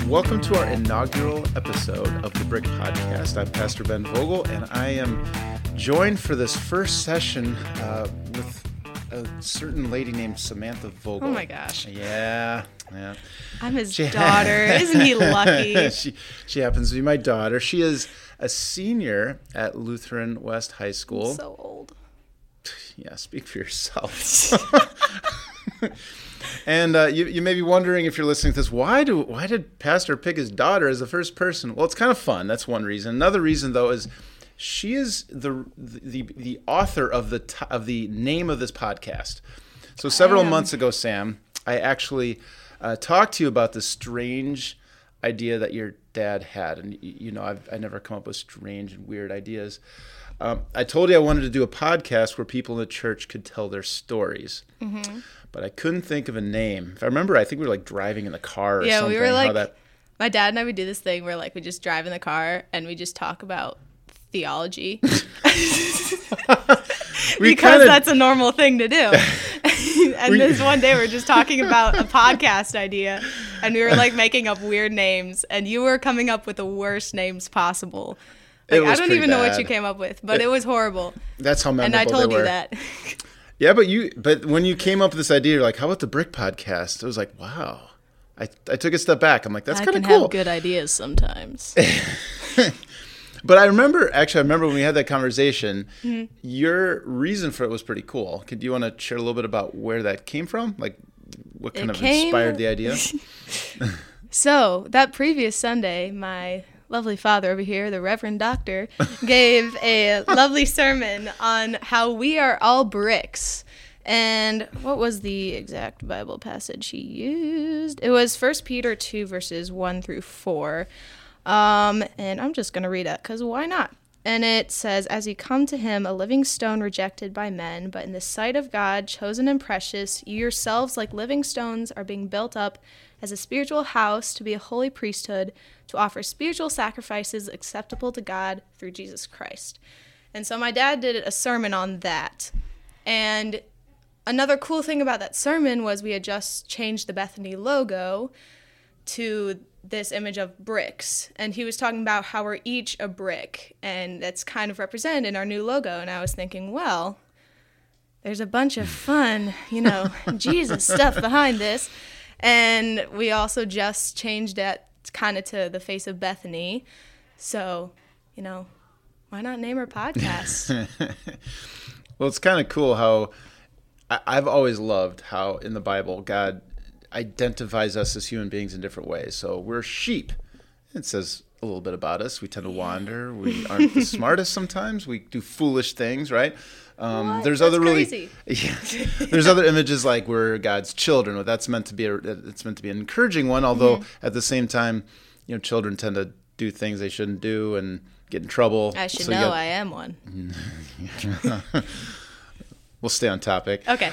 Welcome to our inaugural episode of the Brick Podcast. I'm Pastor Ben Vogel, and I am joined for this first session with a certain lady named Samantha Vogel. Oh my gosh. Yeah. I'm his daughter. Isn't he lucky? She happens to be my daughter. She is a senior at Lutheran West High School. I'm so old. Yeah, speak for yourself. And you may be wondering, if you're listening to this, why did Pastor pick his daughter as the first person? Well, it's kind of fun. That's one reason. Another reason, though, is she is the author of the name of this podcast. So several months ago, Sam, I actually talked to you about the strange idea that your dad had, and you know I never come up with strange and weird ideas. I told you I wanted to do a podcast where people in the church could tell their stories. Mm-hmm. But I couldn't think of a name. If I remember, I think we were like driving in the car or something. Yeah, we were like, my dad and I would do this thing where like we just drive in the car and we just talk about theology. Because that's a normal thing to do. And this one day we're just talking about a podcast idea and we were like making up weird names and you were coming up with the worst names possible. Like, I don't even know what you came up with, but it was horrible. That's how memorable they were. And I told you that. Yeah, but when you came up with this idea, you're like, how about the Brick Podcast? I was like, wow. I took a step back. I'm like, that's kind of cool. I can have good ideas sometimes. But I remember when we had that conversation, your reason for it was pretty cool. Do you want to share a little bit about where that came from? Like, what kind of inspired the idea? So, that previous Sunday, my lovely father over here, the Reverend Doctor, gave a lovely sermon on how we are all bricks. And what was the exact Bible passage he used? It was 1 Peter 2, verses 1 through 4. And I'm just going to read it, because why not? And it says, "As you come to him, a living stone rejected by men, but in the sight of God, chosen and precious, you yourselves, like living stones, are being built up as a spiritual house to be a holy priesthood, to offer spiritual sacrifices acceptable to God through Jesus Christ." And so my dad did a sermon on that. And another cool thing about that sermon was we had just changed the Bethany logo to this image of bricks. And he was talking about how we're each a brick, and that's kind of represented in our new logo. And I was thinking, well, there's a bunch of fun, Jesus stuff behind this. And we also just changed that kind of to the face of Bethany. So, why not name our podcast? Well, it's kind of cool how I've always loved how in the Bible God identifies us as human beings in different ways. So we're sheep. It says a little bit about us. We tend to wander. We aren't the smartest sometimes. We do foolish things, right? There's other crazy. There's other images like we're God's children. That's meant to be it's meant to be an encouraging one. Although at the same time, children tend to do things they shouldn't do and get in trouble. I should know. I am one. We'll stay on topic. Okay.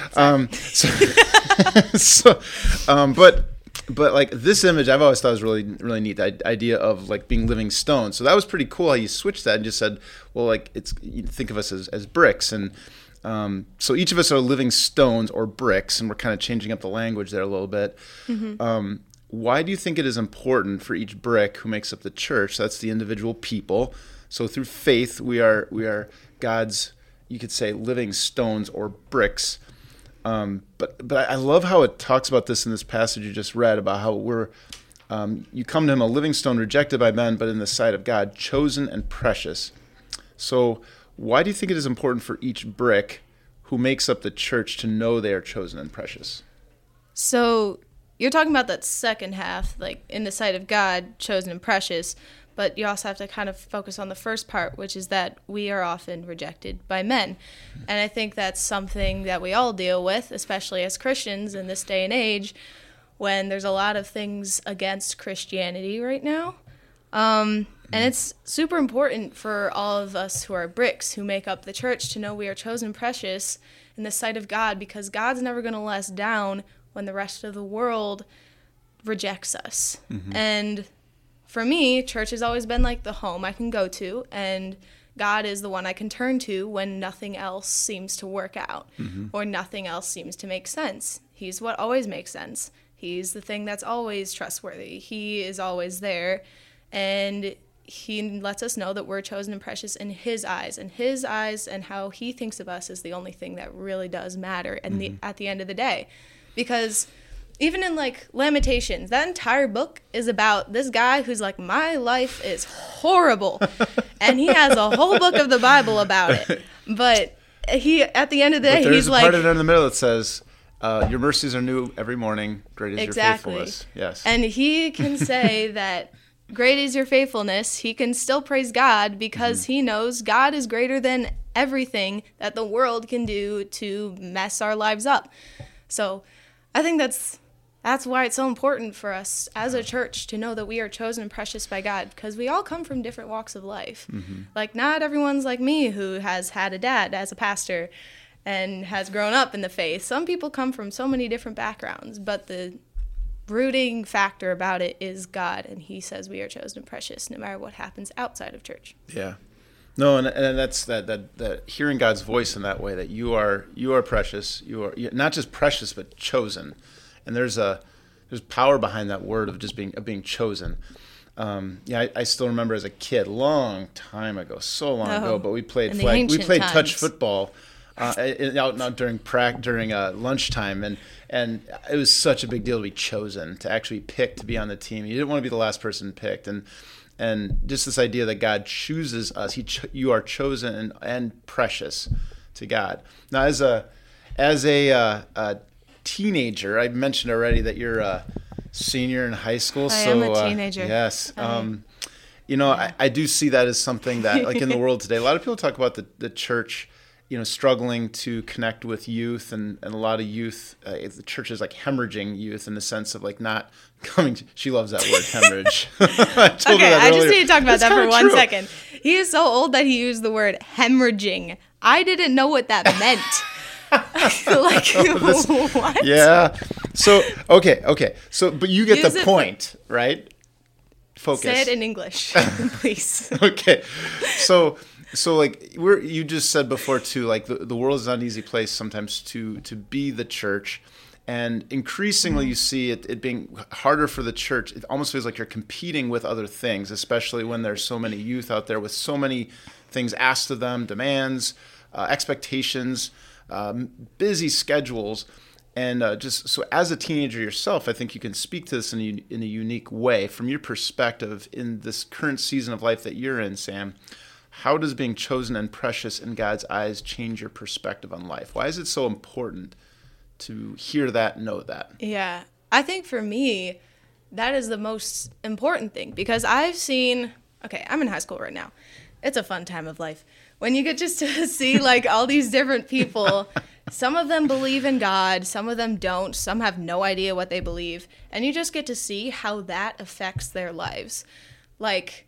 But like this image, I've always thought was really, really neat. The idea of like being living stones. So that was pretty cool how you switched that and just said, well, like you think of us as bricks, and so each of us are living stones or bricks, and we're kind of changing up the language there a little bit. Mm-hmm. Why do you think it is important for each brick who makes up the church? That's the individual people. So through faith, we are God's, you could say, living stones or bricks. But I love how it talks about this in this passage you just read about how we're you come to him a living stone rejected by men, but in the sight of God, chosen and precious. So why do you think it is important for each brick who makes up the church to know they are chosen and precious? So you're talking about that second half, like in the sight of God, chosen and precious. But you also have to kind of focus on the first part, which is that we are often rejected by men. And I think that's something that we all deal with, especially as Christians in this day and age, when there's a lot of things against Christianity right now. And it's super important for all of us who are bricks, who make up the church, to know we are chosen precious in the sight of God, because God's never going to let us down when the rest of the world rejects us. Mm-hmm. And for me, church has always been like the home I can go to, and God is the one I can turn to when nothing else seems to work out or nothing else seems to make sense. He's what always makes sense. He's the thing that's always trustworthy. He is always there. And he lets us know that we're chosen and precious in his eyes. And his eyes and how he thinks of us is the only thing that really does matter at the end of the day. Because even in, like, Lamentations, that entire book is about this guy who's like, my life is horrible. And he has a whole book of the Bible about it. But he, at the end of the day, he's like... There's a part in the middle that says, your mercies are new every morning. Great is your faithfulness. Yes. And he can say that great is your faithfulness. He can still praise God because he knows God is greater than everything that the world can do to mess our lives up. So I think that's why it's so important for us as a church to know that we are chosen and precious by God, because we all come from different walks of life. Like, not everyone's like me who has had a dad as a pastor and has grown up in the faith. Some people come from so many different backgrounds, but the rooting factor about it is God, and he says we are chosen and precious no matter what happens outside of church. Yeah. No, and that's that hearing God's voice in that way, that you are precious. You're not just precious, but chosen. And there's power behind that word of just being chosen. I still remember as a kid, long time ago, so long ago, but we played touch football out during lunchtime, and it was such a big deal to be chosen, to actually be picked to be on the team. You didn't want to be the last person picked, and just this idea that God chooses us. You are chosen and precious to God. Now, as a teenager, I mentioned already that you're a senior in high school. I am a teenager. Yes. I do see that as something that, like, in the world today, a lot of people talk about the church, struggling to connect with youth, and a lot of youth, the church is like hemorrhaging youth in the sense of, like, not coming to, she loves that word, hemorrhage. I just need to talk about that for 1 second. He is so old that he used the word hemorrhaging. I didn't know what that meant. What? Yeah. So, okay. So, but you get the point, right? Focus. Say it in English, please. Okay. So like you just said before too, like the world is not an easy place sometimes to be the church, and increasingly you see it being harder for the church. It almost feels like you're competing with other things, especially when there's so many youth out there with so many things asked of them, demands, expectations, busy schedules. And just so as a teenager yourself, I think you can speak to this in a unique way from your perspective in this current season of life that you're in, Sam. How does being chosen and precious in God's eyes change your perspective on life? Why is it so important to hear that, know that? Yeah, I think for me, that is the most important thing, because I've seen, I'm in high school right now. It's a fun time of life. When you get just to see, like, all these different people, some of them believe in God, some of them don't, some have no idea what they believe, and you just get to see how that affects their lives. Like,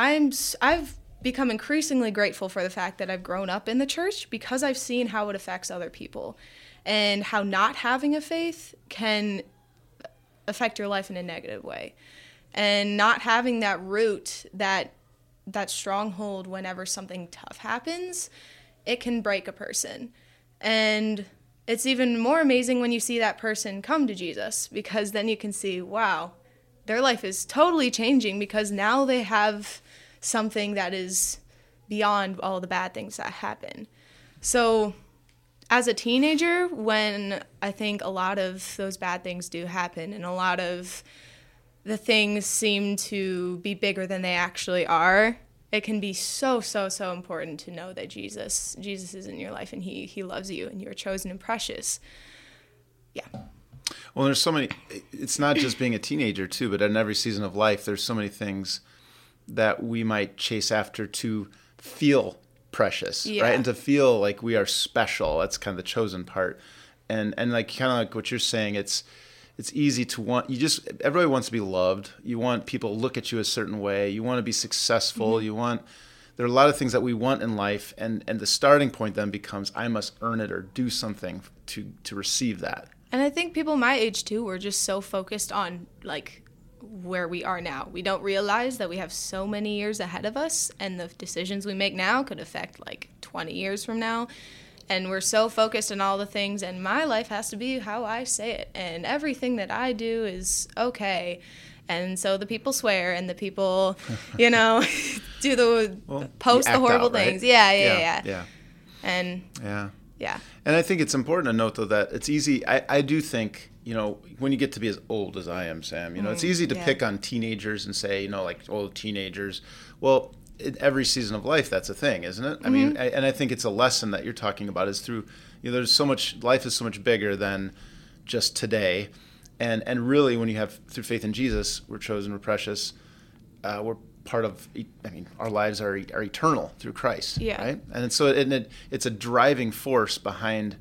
I've become increasingly grateful for the fact that I've grown up in the church, because I've seen how it affects other people and how not having a faith can affect your life in a negative way. And not having that root, that stronghold whenever something tough happens, it can break a person. And it's even more amazing when you see that person come to Jesus, because then you can see, wow, their life is totally changing because now they have something that is beyond all the bad things that happen. So as a teenager, when I think a lot of those bad things do happen and a lot of the things seem to be bigger than they actually are, it can be so, so, so important to know that Jesus is in your life, and he loves you, and you're chosen and precious. Yeah. Well, there's so many, it's not just being a teenager too, but in every season of life, there's so many things that we might chase after to feel precious, right? And to feel like we are special. That's kind of the chosen part. And like, kind of like what you're saying, it's easy to want, everybody wants to be loved. You want people to look at you a certain way. You want to be successful. Mm-hmm. There are a lot of things that we want in life. And the starting point then becomes, I must earn it or do something to receive that. And I think people my age too, were just so focused on, like, where we are now. We don't realize that we have so many years ahead of us, and the decisions we make now could affect, like, 20 years from now. And we're so focused on all the things, and my life has to be how I say it, and everything that I do is okay. And so the people swear, and the people, do post the horrible things. Right? Yeah. And yeah. And I think it's important to note, though, that it's easy. I do think, when you get to be as old as I am, Sam, it's easy to pick on teenagers and say, teenagers. Well, in every season of life, that's a thing, isn't it? I mean, and I think it's a lesson that you're talking about is through, there's so much, life is so much bigger than just today. And really, when you have, through faith in Jesus, we're chosen, we're precious, we're part of, our lives are eternal through Christ, right? And so it's a driving force behind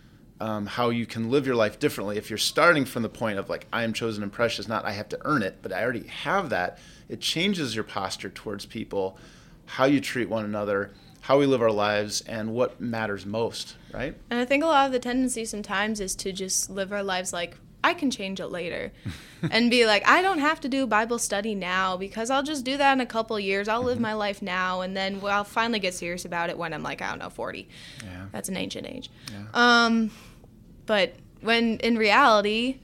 how you can live your life differently. If you're starting from the point of I am chosen and precious, not I have to earn it, but I already have that, it changes your posture towards people, how you treat one another, how we live our lives, and what matters most, right? And I think a lot of the tendency sometimes is to just live our lives like, I can change it later, and be like, I don't have to do Bible study now because I'll just do that in a couple of years. I'll live my life now, and then I'll finally get serious about it when I'm 40. Yeah. That's an ancient age. Yeah. But when in reality,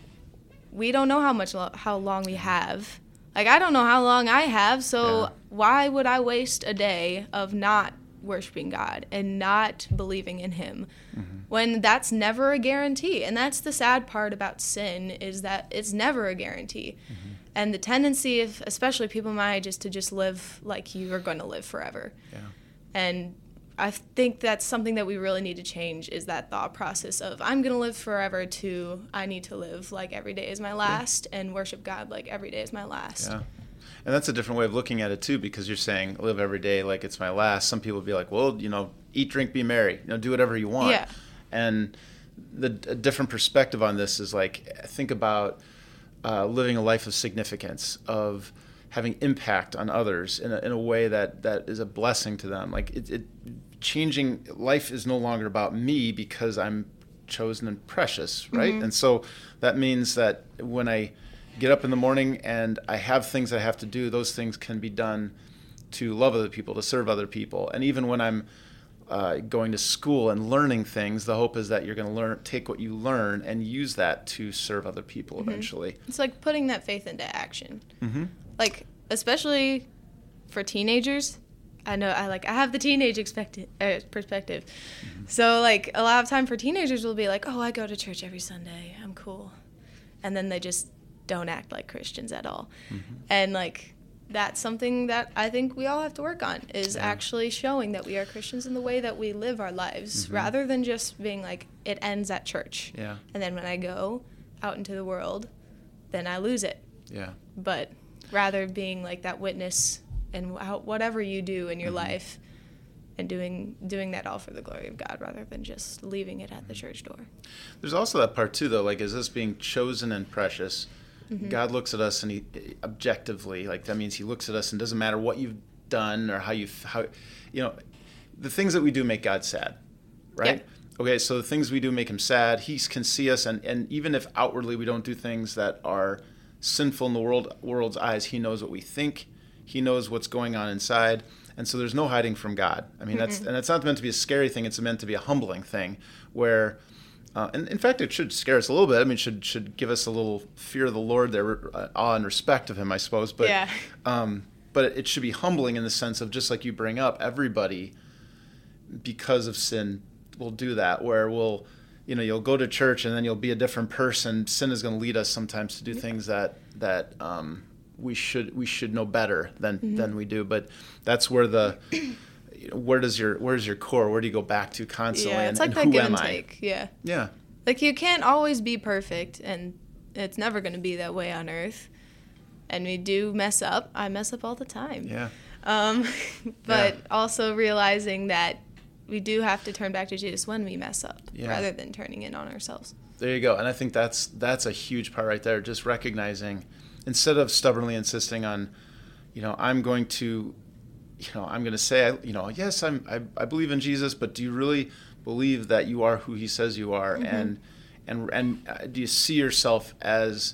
we don't know how long we have. I don't know how long I have, so why would I waste a day of not worshiping God and not believing in Him when that's never a guarantee? And that's the sad part about sin, is that it's never a guarantee. And the tendency of, especially people my age, is to just live like you are going to live forever. Yeah. And I think that's something that we really need to change, is that thought process of I'm going to live forever to I need to live like every day is my last and worship God like every day is my last. Yeah. And that's a different way of looking at it, too, because you're saying live every day like it's my last. Some people would be like, well, eat, drink, be merry. Do whatever you want. Yeah. And a different perspective on this is think about living a life of significance, of having impact on others in a way that is a blessing to them. Changing life is no longer about me because I'm chosen and precious, right? And so that means that when I get up in the morning and I have things I have to do, those things can be done to love other people, to serve other people. And even when I'm going to school and learning things, the hope is that you're going to take what you learn and use that to serve other people eventually. It's like putting that faith into action. Especially for teenagers. I know I have the teenage perspective. So a lot of time for teenagers will be like, oh, I go to church every Sunday, I'm cool. And then they just don't act like Christians at all. And that's something that I think we all have to work on, is actually showing that we are Christians in the way that we live our lives, rather than just being it ends at church. Yeah. And then when I go out into the world, then I lose it. Yeah. But rather being that witness and whatever you do in your life, and doing that all for the glory of God, rather than just leaving it at the church door. There's also that part, too, though, is this being chosen and precious? God looks at us and He objectively, that means He looks at us and doesn't matter what you've done or how the things that we do make God sad, right? Yeah. Okay, so the things we do make Him sad. He can see us, and even if outwardly we don't do things that are sinful in the world's eyes, He knows what we think. He knows what's going on inside, and so there's no hiding from God. I mean, that's not meant to be a scary thing. It's meant to be a humbling thing, where. And in fact, it should scare us a little bit. I mean, should give us a little fear of the Lord, there, awe and respect of Him, I suppose. But but it should be humbling in the sense of, just like you bring up, everybody, because of sin, will do that. Where you'll go to church and then you'll be a different person. Sin is going to lead us sometimes to do things that we should know better than we do. But that's where where's your core? Where do you go back to constantly? Yeah, it's and that who give am and take. Yeah. Yeah. You can't always be perfect, and it's never going to be that way on earth. And we do mess up. I mess up all the time. Yeah. But also realizing that we do have to turn back to Jesus when we mess up, rather than turning in on ourselves. There you go. And I think that's a huge part right there. Just recognizing, instead of stubbornly insisting on, I'm going to say, yes, I believe in Jesus, but do you really believe that you are who He says you are? And do you see yourself as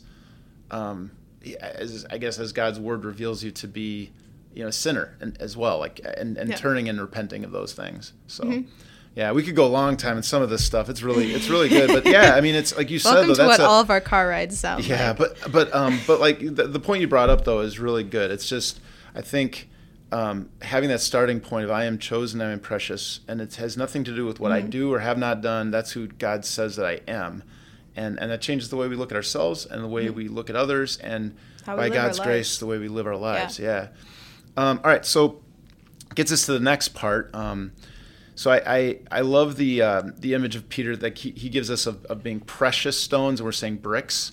I guess as God's Word reveals you to be, a sinner as well, and turning and repenting of those things. So, Yeah, we could go a long time in some of this stuff. It's really good. But yeah, I mean, it's like you said. Welcome Though, to that's what all of our car rides sound yeah, like. but like the point you brought up though is really good. It's just I think having that starting point of I am chosen, I am precious, and it has nothing to do with what I do or have not done. That's who God says that I am, and that changes the way we look at ourselves and the way we look at others, and How we by live God's our grace, lives. the way we live our lives. Yeah. All right, so gets us to the next part. So I love the image of Peter that he gives us of being precious stones, and we're saying bricks.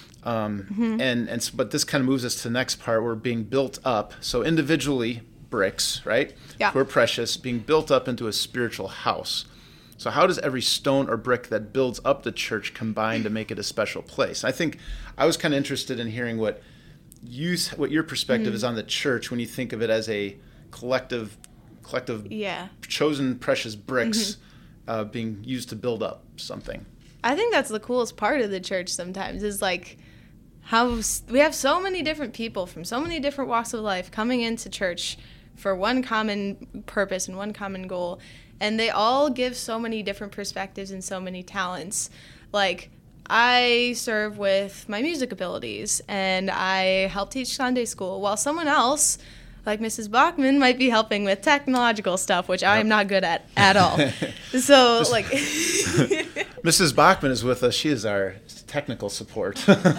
But this kind of moves us to the next part. We're being built up. So individually, bricks, right? Yeah. We're precious, being built up into a spiritual house. So how does every stone or brick that builds up the church combine to make it a special place? I think I was kind of interested in hearing what your perspective is on the church when you think of it as a collective chosen precious bricks being used to build up something. I think that's the coolest part of the church sometimes is like how we have so many different people from so many different walks of life coming into church for one common purpose and one common goal, and they all give so many different perspectives and so many talents. Like I serve with my music abilities and I help teach Sunday school, while someone else like Mrs. Bachman might be helping with technological stuff, which I am not good at all. So, like... Mrs. Bachman is with us. She is our technical support.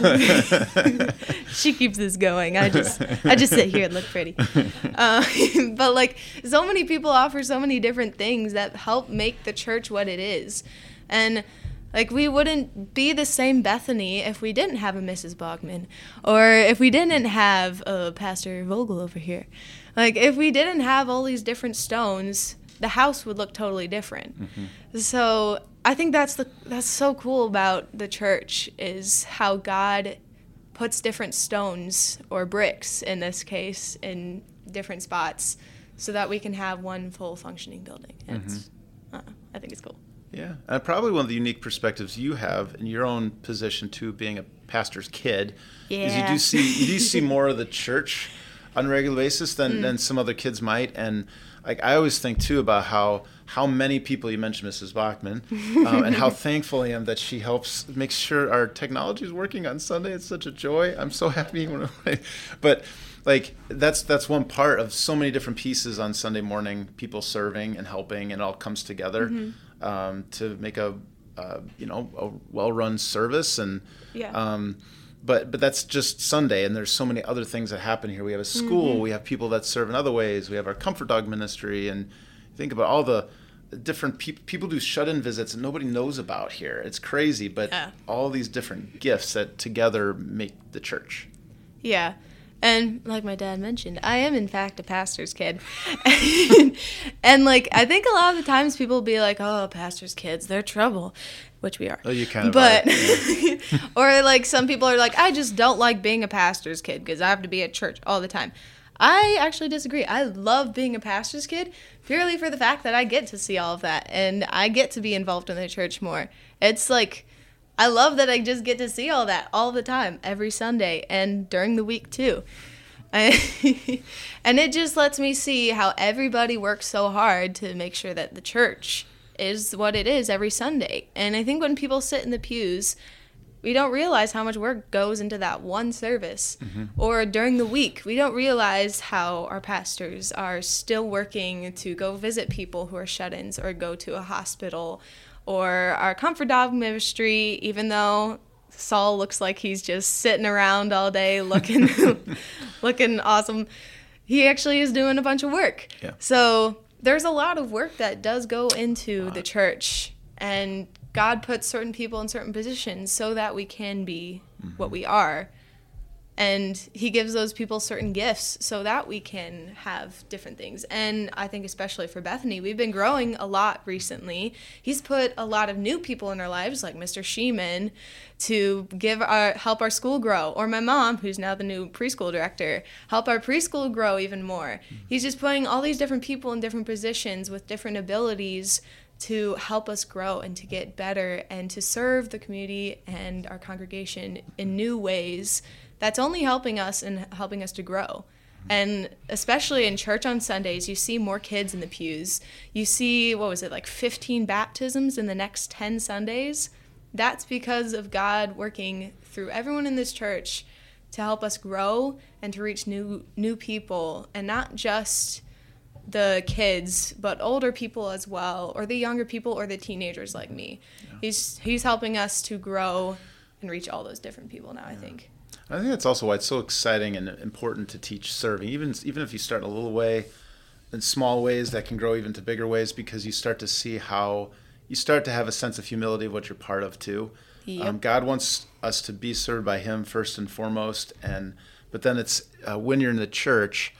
She keeps this going. I just sit here and look pretty. But, like, so many people offer so many different things that help make the church what it is. And... like, we wouldn't be the same Bethany if we didn't have a Mrs. Bachman, or if we didn't have Pastor Vogel over here. Like, if we didn't have all these different stones, the house would look totally different. So I think that's so cool about the church, is how God puts different stones, or bricks in this case, in different spots, so that we can have one full functioning building. And I think it's cool. Yeah, and probably one of the unique perspectives you have in your own position too, being a pastor's kid, is you do see more of the church on a regular basis than some other kids might. And like I always think too about how many people, you mentioned Mrs. Bachman, and how thankful I am that she helps make sure our technology is working on Sunday. It's such a joy. I'm so happy but like that's one part of so many different pieces on Sunday morning, people serving and helping, and it all comes together to make a well-run service. And but that's just Sunday, and there's so many other things that happen here. We have a school, we have people that serve in other ways, we have our Comfort Dog ministry, and think about all the different people do shut-in visits that nobody knows about here. It's crazy, but all these different gifts that together make the church. Yeah. And like my dad mentioned, I am in fact a pastor's kid. And like I think a lot of the times people will be like, "Oh, pastor's kids, they're trouble," which we are. Oh, you kind of but, are. Yeah. Or like some people are like, "I just don't like being a pastor's kid because I have to be at church all the time." I actually disagree. I love being a pastor's kid purely for the fact that I get to see all of that and I get to be involved in the church more. It's like I love that I just get to see all that all the time, every Sunday, and during the week, too. And it just lets me see how everybody works so hard to make sure that the church is what it is every Sunday. And I think when people sit in the pews, we don't realize how much work goes into that one service. Or during the week, we don't realize how our pastors are still working to go visit people who are shut-ins or go to a hospital. Or our Comfort Dog ministry, even though Saul looks like he's just sitting around all day looking awesome, he actually is doing a bunch of work. Yeah. So there's a lot of work that does go into the church, and God puts certain people in certain positions so that we can be what we are. And he gives those people certain gifts so that we can have different things. And I think especially for Bethany, we've been growing a lot recently. He's put a lot of new people in our lives, like Mr. Sheeman, to help our school grow. Or my mom, who's now the new preschool director, help our preschool grow even more. He's just putting all these different people in different positions with different abilities to help us grow and to get better and to serve the community and our congregation in new ways. That's only helping us and helping us to grow. And especially in church on Sundays, you see more kids in the pews. You see, 15 baptisms in the next 10 Sundays? That's because of God working through everyone in this church to help us grow and to reach new people, and not just the kids, but older people as well, or the younger people, or the teenagers like me. Yeah. He's helping us to grow and reach all those different people now, I think. I think that's also why it's so exciting and important to teach serving, even if you start in a little way, in small ways that can grow even to bigger ways, because you start to see how you start to have a sense of humility of what you're part of too. Yep. God wants us to be served by Him first and foremost, but then it's when you're in the church,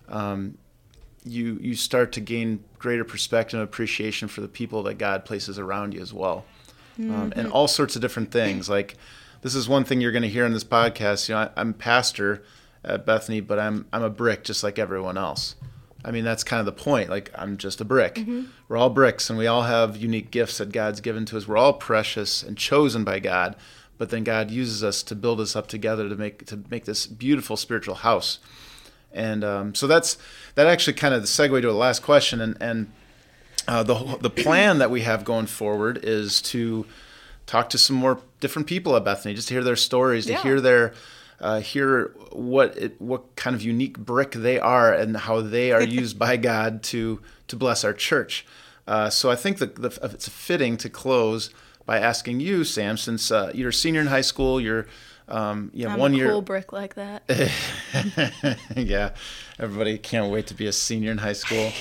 you start to gain greater perspective and appreciation for the people that God places around you as well, and all sorts of different things. Like, this is one thing you're going to hear in this podcast. You know, I'm pastor at Bethany, but I'm a brick just like everyone else. I mean, that's kind of the point. Like, I'm just a brick. Mm-hmm. We're all bricks, and we all have unique gifts that God's given to us. We're all precious and chosen by God, but then God uses us to build us up together to make this beautiful spiritual house. And so that actually kind of the segue to the last question. And the plan that we have going forward is to talk to some more different people at Bethany, just to hear their stories, to hear what kind of unique brick they are and how they are used by God to bless our church. So I think that it's fitting to close by asking you, Sam, since you're a senior in high school, you're I'm 1 year. I'm a cool brick like that. Yeah, everybody can't wait to be a senior in high school.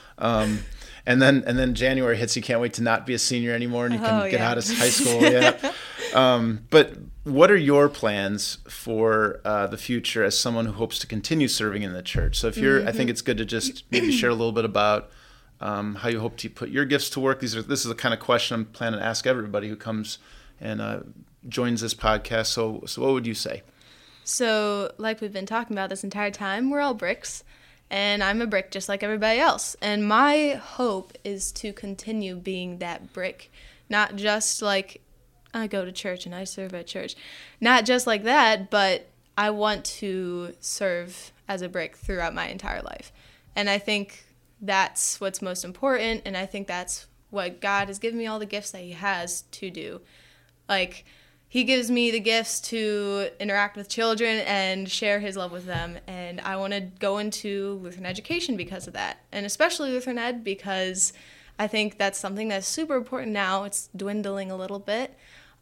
And then January hits, you can't wait to not be a senior anymore, and you can get out of high school. Yeah. But what are your plans for the future as someone who hopes to continue serving in the church? So if I think it's good to just maybe share a little bit about how you hope to put your gifts to work. This is the kind of question I'm planning to ask everybody who comes and joins this podcast. So what would you say? So, like we've been talking about this entire time, we're all bricks. And I'm a brick just like everybody else. And my hope is to continue being that brick. Not just like, I go to church and I serve at church. Not just like that, but I want to serve as a brick throughout my entire life. And I think that's what's most important. And I think that's what God has given me, all the gifts that He has to do. Like, He gives me the gifts to interact with children and share His love with them. And I want to go into Lutheran education because of that. And especially Lutheran Ed, because I think that's something that's super important now. It's dwindling a little bit.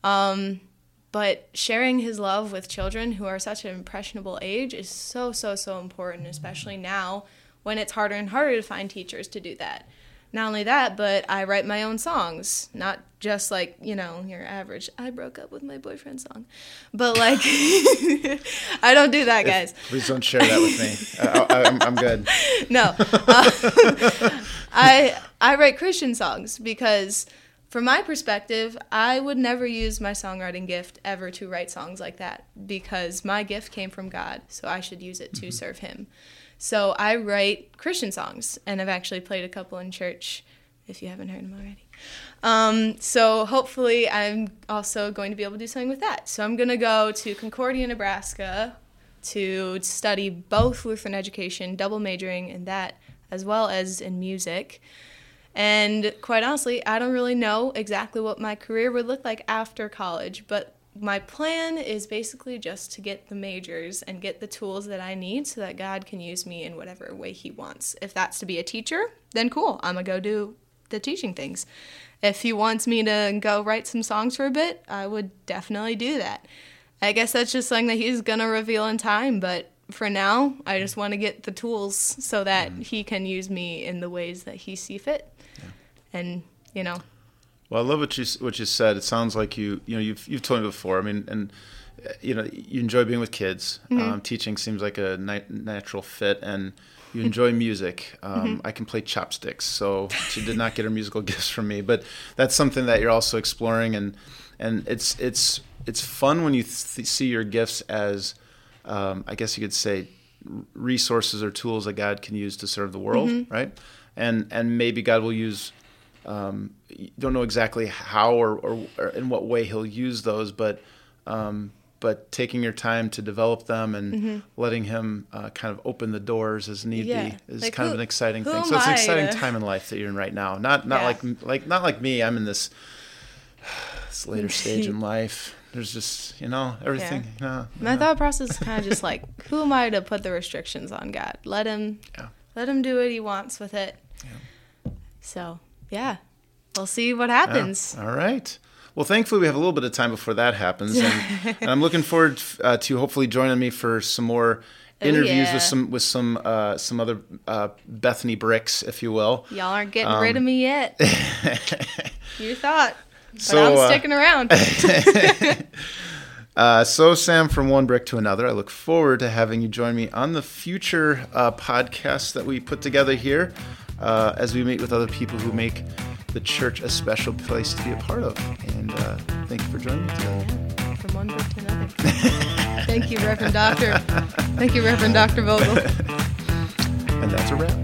But sharing His love with children who are such an impressionable age is so, so, so important, especially now when it's harder and harder to find teachers to do that. Not only that, but I write my own songs, not just like, your average, I broke up with my boyfriend song. But like, I don't do that, guys. Please don't share that with me. I'm good. No. I write Christian songs because from my perspective, I would never use my songwriting gift ever to write songs like that because my gift came from God, so I should use it to serve Him. So I write Christian songs, and I've actually played a couple in church, if you haven't heard them already. So hopefully I'm also going to be able to do something with that. So I'm going to go to Concordia, Nebraska to study both Lutheran education, double majoring in that, as well as in music. And quite honestly, I don't really know exactly what my career would look like after college, but my plan is basically just to get the majors and get the tools that I need so that God can use me in whatever way He wants. If that's to be a teacher, then cool, I'm going to go do the teaching things. If He wants me to go write some songs for a bit, I would definitely do that. I guess that's just something that He's going to reveal in time, but for now, I just want to get the tools so that He can use me in the ways that He sees fit. Yeah. And, Well, I love what you said. It sounds like you've told me before. I mean, and you enjoy being with kids. Mm-hmm. Teaching seems like a natural fit, and you enjoy music. I can play chopsticks, so she did not get her musical gifts from me. But that's something that you're also exploring, and it's fun when you see your gifts as, I guess you could say, resources or tools that God can use to serve the world, right? And maybe God will use. You don't know exactly how or in what way He'll use those, but but taking your time to develop them and letting him kind of open the doors as need be is like, kind of an exciting thing. am So it's an I exciting to- time in life that you're in right now. Not like me. I'm in this later stage in life. There's just, everything. My thought process is kind of just like, who am I to put the restrictions on God? Let him do what he wants with it. Yeah. So, we'll see what happens. All right. Well, thankfully, we have a little bit of time before that happens, and I'm looking forward to hopefully joining me for some more interviews with some other Bethany Bricks, if you will. Y'all aren't getting rid of me yet. You thought. But So, I'm sticking around. So, Sam, from one brick to another, I look forward to having you join me on the future podcasts that we put together here as we meet with other people who make the church a special place to be a part of. And thank you for joining me today. Yeah, from one brick to another. Thank you, Reverend Doctor. Thank you, Reverend Dr. Vogel. And that's a wrap.